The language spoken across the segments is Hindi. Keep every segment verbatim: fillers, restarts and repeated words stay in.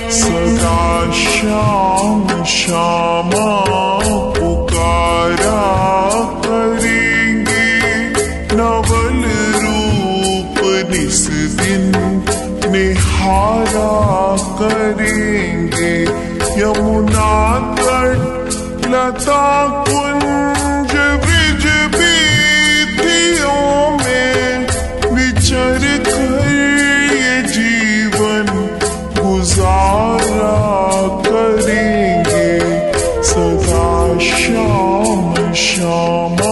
सदा श्याम श्यामा पुकारा करेंगे, नवल रूप निस दिन निहारा करेंगे। यमुना तट लता कुंज ब्रिज बीथियों में विचर कर ये जीवन गुजारा करेंगे। सदा श्याम श्यामा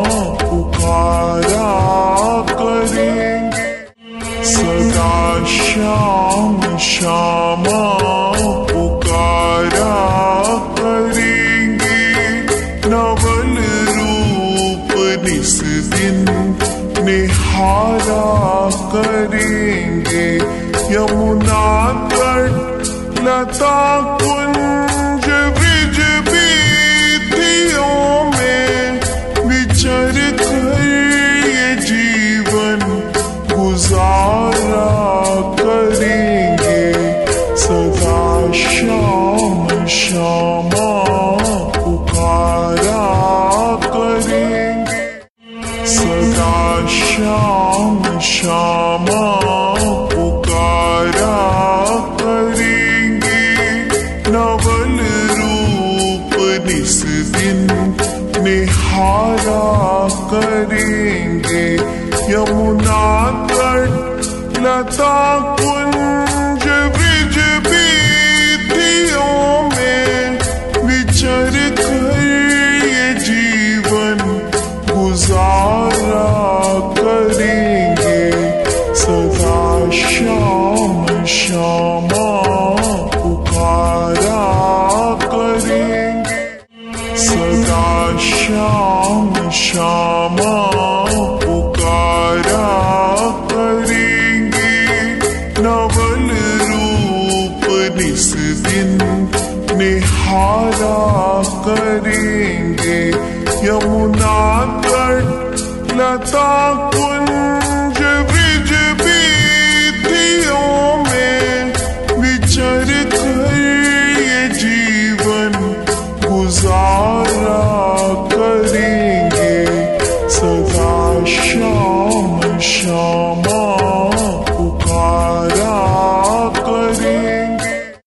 पुकारा करेंगे, सदा श्याम श्यामा पुकारा करेंगे। नवल रूप निस दिन निहारा करेंगे। यमुना तट लता कुंज ब्रिज बीथियों में विचर कर ये जीवन गुजारा करेंगे। सदा श्याम श्यामा पुकारा करेंगे, सदा श्याम श्यामा पुकारा करेंगे। नवल रूप निस दिन निहारा करेंगे। यमुना तट लता कुंज ब्रिज बीथियों में विचर कर ये जीवन गुजारा करेंगे। सदा श्याम श्यामा पुकारा करेंगे, सदा श्याम श्यामा पुकारा करेंगे। नवल रूप निस दिन निहारा करेंगे। यमुना तट लता कुंज ब्रिज बीथियों में विचर कर ये जीवन गुजार